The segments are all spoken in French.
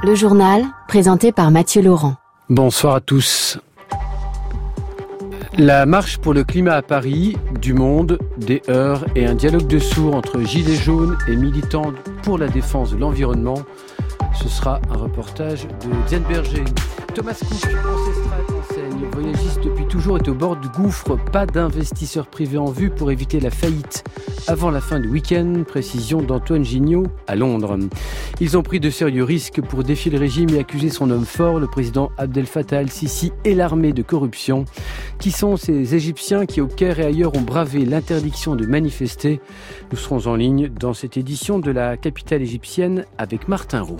Le journal, présenté par Mathieu Laurent. Bonsoir à tous. La marche pour le climat à Paris, du monde, des heurts et un dialogue de sourds entre gilets jaunes et militants pour la défense de l'environnement. Ce sera un reportage de Diane Berger. Thomas Cook, ancestral enseigne, voyagiste depuis toujours, est au bord du gouffre. Pas d'investisseurs privés en vue pour éviter la faillite avant la fin du week-end. Précision d'Antoine Gignot à Londres. Ils ont pris de sérieux risques pour défier le régime et accuser son homme fort, le président Abdel Fattah el-Sisi, et l'armée de corruption. Qui sont ces Égyptiens qui, au Caire et ailleurs, ont bravé l'interdiction de manifester? Nous serons en ligne dans cette édition de la capitale égyptienne avec Martin Roux.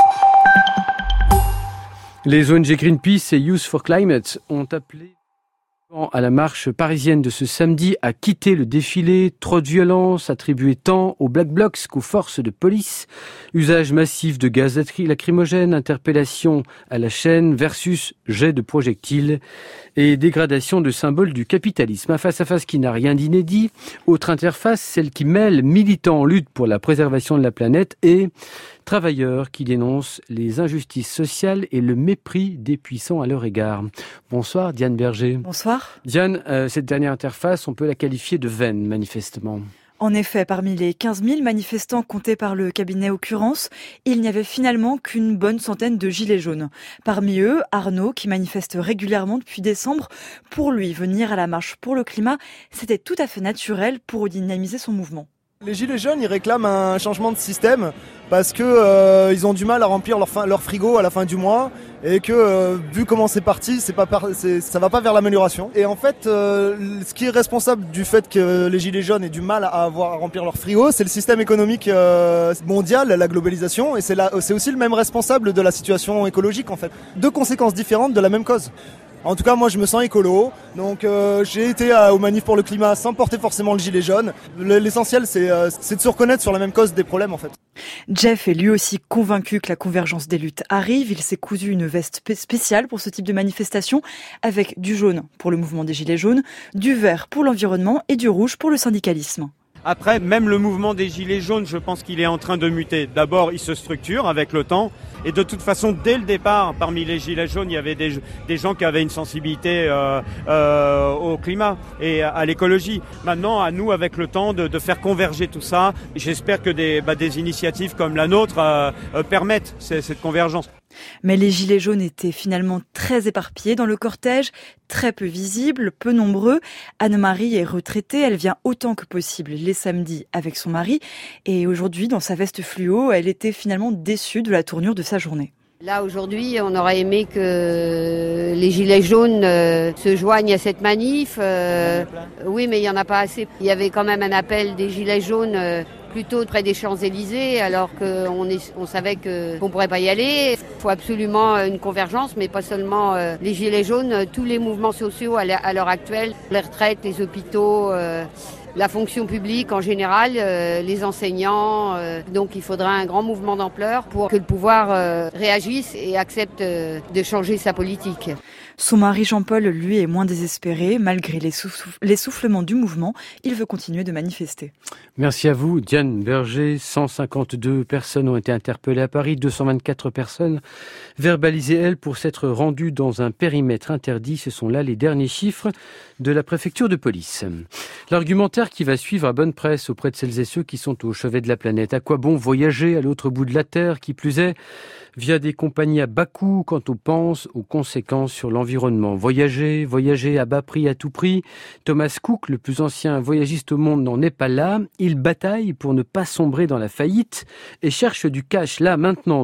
Les ONG Greenpeace et Youth for Climate ont appelé à la marche parisienne de ce samedi à quitter le défilé. Trop de violence attribuée tant aux Black Blocs qu'aux forces de police. Usage massif de gaz lacrymogène, interpellation à la chaîne versus jet de projectiles et dégradation de symboles du capitalisme. Un face-à-face qui n'a rien d'inédit. Autre interface, celle qui mêle militants en lutte pour la préservation de la planète et travailleurs qui dénoncent les injustices sociales et le mépris des puissants à leur égard. Bonsoir Diane Berger. Bonsoir. Diane, cette dernière interface, on peut la qualifier de vaine, manifestement. En effet, parmi les 15 000 manifestants comptés par le cabinet Occurrence, il n'y avait finalement qu'une bonne centaine de gilets jaunes. Parmi eux, Arnaud, qui manifeste régulièrement depuis décembre. Pour lui, venir à la marche pour le climat, c'était tout à fait naturel pour dynamiser son mouvement. Les gilets jaunes, ils réclament un changement de système parce que ils ont du mal à remplir leur frigo à la fin du mois et que vu comment c'est parti, ça va pas vers l'amélioration. Et en fait, ce qui est responsable du fait que les gilets jaunes aient du mal à remplir leur frigo, c'est le système économique mondial, la globalisation, et c'est aussi le même responsable de la situation écologique en fait. Deux conséquences différentes de la même cause. En tout cas, moi, je me sens écolo. Donc, j'ai été au manif pour le climat sans porter forcément le gilet jaune. L'essentiel, c'est de se reconnaître sur la même cause des problèmes, en fait. Jeff est lui aussi convaincu que la convergence des luttes arrive. Il s'est cousu une veste spéciale pour ce type de manifestation, avec du jaune pour le mouvement des gilets jaunes, du vert pour l'environnement et du rouge pour le syndicalisme. Après, même le mouvement des Gilets jaunes, je pense qu'il est en train de muter. D'abord, il se structure avec le temps. Et de toute façon, dès le départ, parmi les Gilets jaunes, il y avait des gens qui avaient une sensibilité au climat et à l'écologie. Maintenant, à nous, avec le temps, de faire converger tout ça. J'espère que des initiatives comme la nôtre permettent cette convergence. Mais les gilets jaunes étaient finalement très éparpillés dans le cortège, très peu visibles, peu nombreux. Anne-Marie est retraitée, elle vient autant que possible les samedis avec son mari. Et aujourd'hui, dans sa veste fluo, elle était finalement déçue de la tournure de sa journée. Là, aujourd'hui, on aurait aimé que les gilets jaunes se joignent à cette manif. Oui, mais il n'y en a pas assez. Il y avait quand même un appel des gilets jaunes plutôt près des Champs-Élysées, alors qu'on savait qu'on ne pourrait pas y aller. Il faut absolument une convergence, mais pas seulement les gilets jaunes, tous les mouvements sociaux à l'heure actuelle, les retraites, les hôpitaux, la fonction publique en général, les enseignants. Donc il faudra un grand mouvement d'ampleur pour que le pouvoir réagisse et accepte de changer sa politique. Son mari Jean-Paul, lui, est moins désespéré. Malgré l'essoufflement du mouvement, il veut continuer de manifester. Merci à vous, Diane Berger. 152 personnes ont été interpellées à Paris, 224 personnes verbalisées, elles, pour s'être rendues dans un périmètre interdit. Ce sont là les derniers chiffres de la préfecture de police. L'argumentaire qui va suivre à bonne presse auprès de celles et ceux qui sont au chevet de la planète. À quoi bon voyager à l'autre bout de la Terre, qui plus est, via des compagnies à bas coût quand on pense aux conséquences sur l'environnement. Voyager à bas prix à tout prix. Thomas Cook, le plus ancien voyagiste au monde, n'en est pas là. Il bataille pour ne pas sombrer dans la faillite et cherche du cash là maintenant,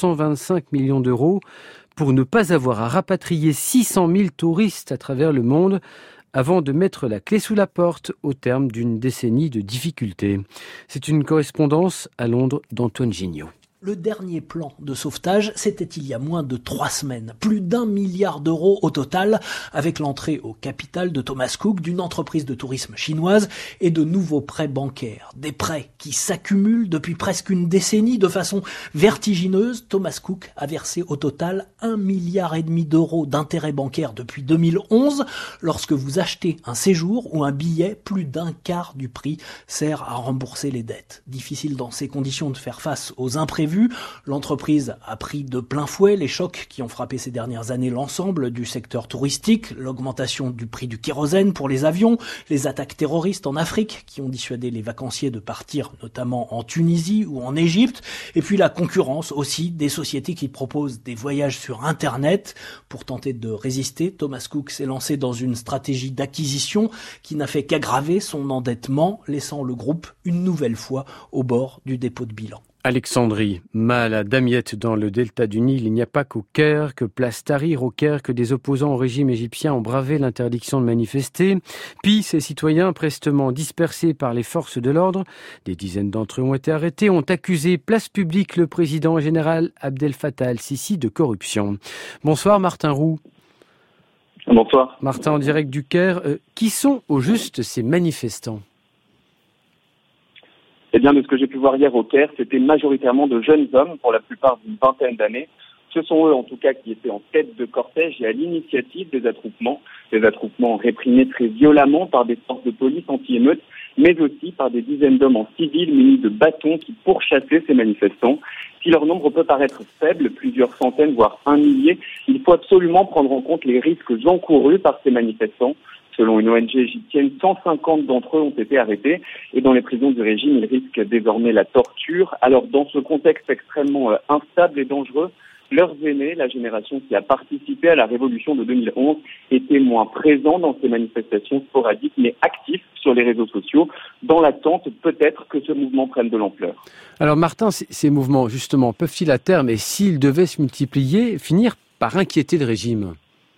225 millions d'euros pour ne pas avoir à rapatrier 600 000 touristes à travers le monde avant de mettre la clé sous la porte au terme d'une décennie de difficultés. C'est une correspondance à Londres d'Antoine Gignot. Le dernier plan de sauvetage, c'était il y a moins de 3 semaines. Plus d'1 milliard d'euros au total, avec l'entrée au capital de Thomas Cook, d'une entreprise de tourisme chinoise, et de nouveaux prêts bancaires. Des prêts qui s'accumulent depuis presque une décennie de façon vertigineuse. Thomas Cook a versé au total 1,5 milliard d'euros d'intérêts bancaires depuis 2011. Lorsque vous achetez un séjour ou un billet, plus d'un quart du prix sert à rembourser les dettes. Difficile dans ces conditions de faire face aux imprévus prévu. L'entreprise a pris de plein fouet les chocs qui ont frappé ces dernières années l'ensemble du secteur touristique, l'augmentation du prix du kérosène pour les avions, les attaques terroristes en Afrique qui ont dissuadé les vacanciers de partir notamment en Tunisie ou en Égypte, et puis la concurrence aussi des sociétés qui proposent des voyages sur Internet. Pour tenter de résister, Thomas Cook s'est lancé dans une stratégie d'acquisition qui n'a fait qu'aggraver son endettement, laissant le groupe une nouvelle fois au bord du dépôt de bilan. Alexandrie, mal à Damiette dans le delta du Nil. Il n'y a pas qu'au Caire, que place Tahrir au Caire, que des opposants au régime égyptien ont bravé l'interdiction de manifester. Puis, ces citoyens, prestement dispersés par les forces de l'ordre, des dizaines d'entre eux ont été arrêtés, ont accusé place publique le président général Abdel Fattah al-Sisi de corruption. Bonsoir Martin Roux. Bonsoir. Martin, en direct du Caire. Qui sont au juste ces manifestants ? Eh bien, de ce que j'ai pu voir hier au Caire, c'était majoritairement de jeunes hommes, pour la plupart d'une vingtaine d'années. Ce sont eux, en tout cas, qui étaient en tête de cortège et à l'initiative des attroupements réprimés très violemment par des forces de police anti-émeutes, mais aussi par des dizaines d'hommes en civil munis de bâtons qui pourchassaient ces manifestants. Si leur nombre peut paraître faible, plusieurs centaines, voire un millier, il faut absolument prendre en compte les risques encourus par ces manifestants. Selon une ONG égyptienne, 150 d'entre eux ont été arrêtés et dans les prisons du régime, ils risquent désormais la torture. Alors, dans ce contexte extrêmement instable et dangereux, leurs aînés, la génération qui a participé à la révolution de 2011, étaient moins présents dans ces manifestations sporadiques, mais actifs sur les réseaux sociaux, dans l'attente peut-être que ce mouvement prenne de l'ampleur. Alors Martin, ces mouvements, justement, peuvent-ils à terme, et s'ils devaient se multiplier, finir par inquiéter le régime ?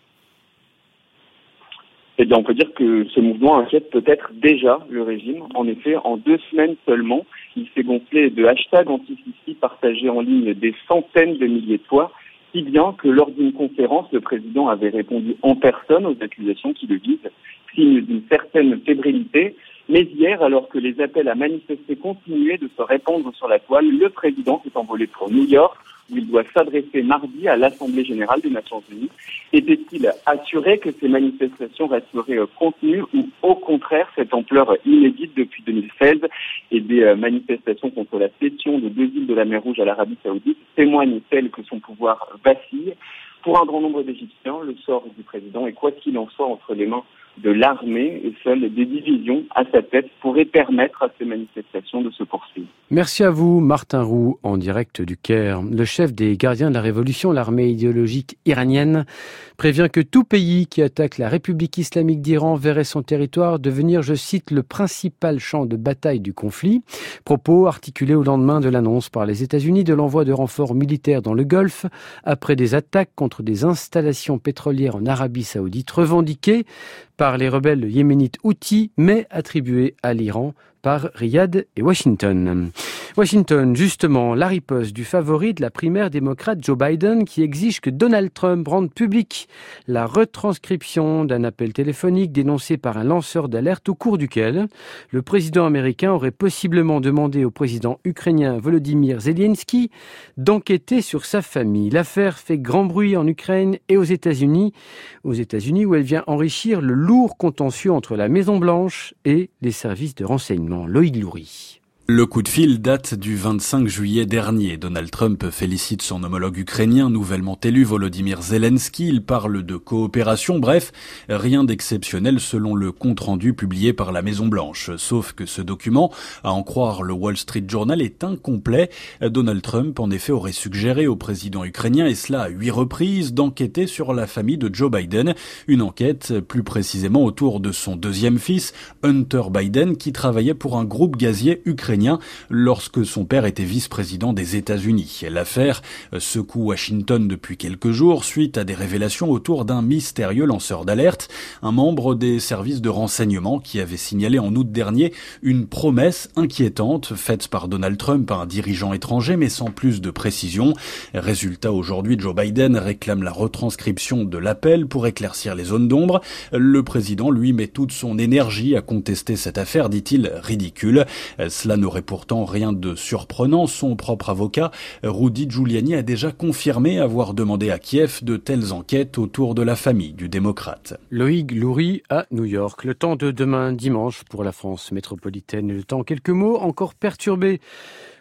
Eh bien, on peut dire que ce mouvement inquiète peut-être déjà le régime. En effet, en 2 semaines seulement, il s'est gonflé de hashtags anti-Sisi partagés en ligne des centaines de milliers de fois, si bien que lors d'une conférence, le président avait répondu en personne aux accusations qui le visent, signe d'une certaine fébrilité. Mais hier, alors que les appels à manifester continuaient de se répandre sur la toile, le président s'est envolé pour New York, où il doit s'adresser mardi à l'Assemblée générale des Nations unies. Était-il assuré que ces manifestations resteraient contenues ou au contraire cette ampleur inédite depuis 2016 et des manifestations contre la cession de 2 îles de la mer Rouge à l'Arabie saoudite témoignent-elles que son pouvoir vacille ? Pour un grand nombre d'Égyptiens, le sort du président est quoi qu'il en soit entre les mains de l'armée et seules des divisions à sa tête pourraient permettre à ces manifestations de se poursuivre. Merci à vous, Martin Roux, en direct du Caire. Le chef des gardiens de la Révolution, l'armée idéologique iranienne, prévient que tout pays qui attaque la République islamique d'Iran verrait son territoire devenir, je cite, le principal champ de bataille du conflit. Propos articulés au lendemain de l'annonce par les États-Unis de l'envoi de renforts militaires dans le Golfe après des attaques contre des installations pétrolières en Arabie saoudite revendiquées par les rebelles yéménites Houthis, mais attribués à l'Iran par Riyad et Washington. Washington, justement, la riposte du favori de la primaire démocrate Joe Biden qui exige que Donald Trump rende publique la retranscription d'un appel téléphonique dénoncé par un lanceur d'alerte au cours duquel le président américain aurait possiblement demandé au président ukrainien Volodymyr Zelensky d'enquêter sur sa famille. L'affaire fait grand bruit en Ukraine et aux États-Unis où elle vient enrichir le lourd contentieux entre la Maison-Blanche et les services de renseignement. Loïc Loury. Le coup de fil date du 25 juillet dernier. Donald Trump félicite son homologue ukrainien nouvellement élu Volodymyr Zelensky. Il parle de coopération. Bref, rien d'exceptionnel selon le compte-rendu publié par la Maison-Blanche. Sauf que ce document, à en croire le Wall Street Journal, est incomplet. Donald Trump, en effet, aurait suggéré au président ukrainien, et cela à 8 reprises, d'enquêter sur la famille de Joe Biden. Une enquête plus précisément autour de son deuxième fils, Hunter Biden, qui travaillait pour un groupe gazier ukrainien lorsque son père était vice-président des États-Unis. L'affaire secoue Washington depuis quelques jours suite à des révélations autour d'un mystérieux lanceur d'alerte, un membre des services de renseignement qui avait signalé en août dernier une promesse inquiétante faite par Donald Trump à un dirigeant étranger mais sans plus de précision. Résultat, aujourd'hui, Joe Biden réclame la retranscription de l'appel pour éclaircir les zones d'ombre. Le président, lui, met toute son énergie à contester cette affaire, dit-il, ridicule. Cela n'aurait pourtant rien de surprenant. Son propre avocat, Rudy Giuliani, a déjà confirmé avoir demandé à Kiev de telles enquêtes autour de la famille du démocrate. Loïc Loury à New York. Le temps de demain dimanche pour la France métropolitaine. Le temps, quelques mots, encore perturbé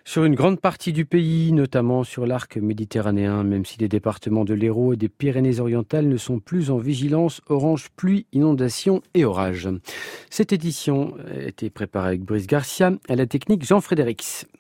sur une grande partie du pays, notamment sur l'arc méditerranéen, même si les départements de l'Hérault et des Pyrénées-Orientales ne sont plus en vigilance orange pluie, inondations et orages. Cette édition a été préparée avec Brice Garcia, à la technique Jean Frédérix.